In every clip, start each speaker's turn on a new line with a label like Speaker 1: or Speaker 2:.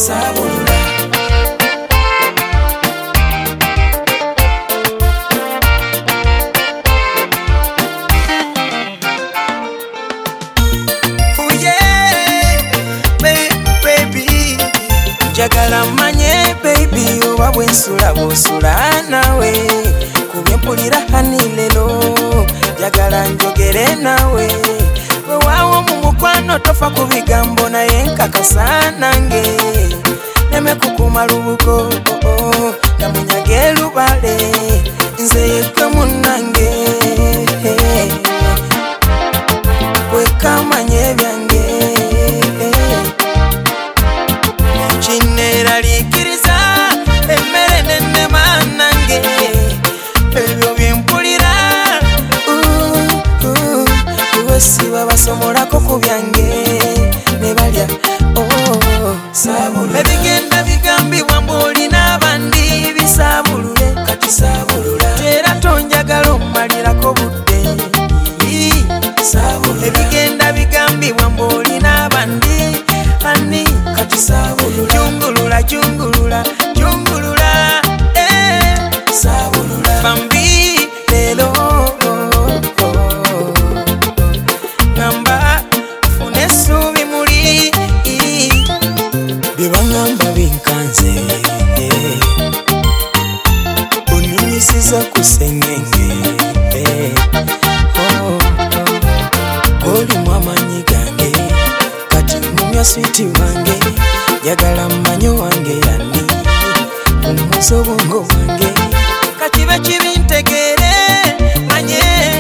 Speaker 1: sabulula. Njagala manye baby oba bwensula bwosula nawe kubyempulira hani lero njagala njogere nawe wewawo mu mukwano tofa ku bigambo naye nkakasa nange neme kukuma lubugo kamunyage lubale nze yekwe munange wekamanye byange Chinera likiriza emere nene manange ebyo byempulira wesiba basomolako ku byange ne balya sabulula ebigenda bigambibwa mboli n'abandi bisabulule kati sabulula era tonjagala omalirako budde sabulula ebigenda bigambibwa mboli n'abandi ani kati sabulula jungulula jungulula jungulula sabulula bambi lelo ngamba funesu bimuli bibangamba binkanze oninyisiza kusengenge oli mwamanyi gange kati mumya switi wange yagala mmanyo wange yani umuzo bongo wange kati bekibi ntegere manye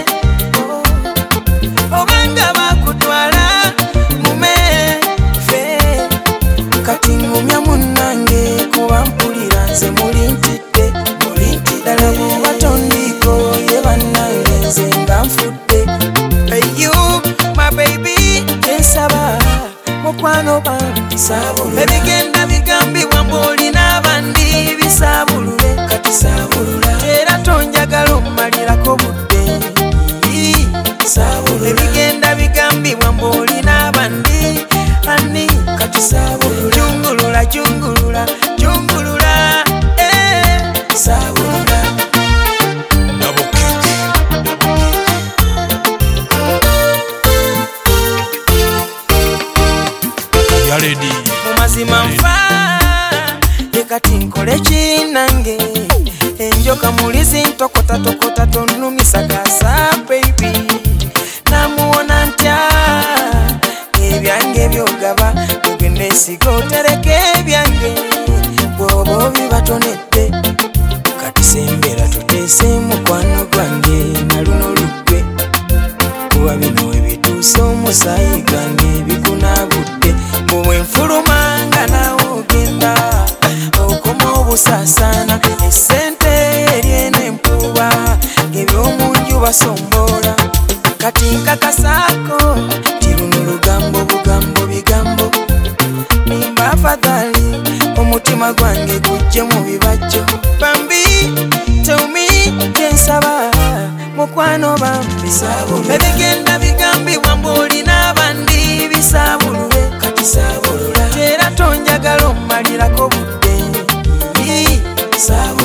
Speaker 1: obanga bakutwala mume fe kati ngumya munange kuba mpulira nze muli ntidde ddala bubatondiko ye bannange nze nga nfudde you my baby ensaba mukwano bambi sabulula ebigenda bigambibwa mboli n'abandi bisabulule kati sabulula era tonjagala omalirako budde sabulula ebigenda bigambibwa mboli n'abandi ani kati sabulula jungulula jungulula jungulula sabulula mumazima nfa yekati nkole kinange enjoka mulizi ntokota tokota tonumisa gasa baby namuwona ntya ebyange byogaba ogende esiga otereke ebyange bwoba bibatonedde kati sembera tuteese mukwano gwange naluno lugwe kuba bino ebituuse omusaayi gwange bikunabudde bwenfulumanga nawe ogenda okoma obusasana esente eryene empuba ebyomunju basombola kati nkakasako tiruno lugambo bugambo bigambo nimba afadhali omutima gwange gujje mu bibajjo bambi tell me kyensaba mukwano bambi sabulula ebigenda bigambibwa mboli n'abandi bisabulule kati sabulula era tonjagala omalirako budde sabulula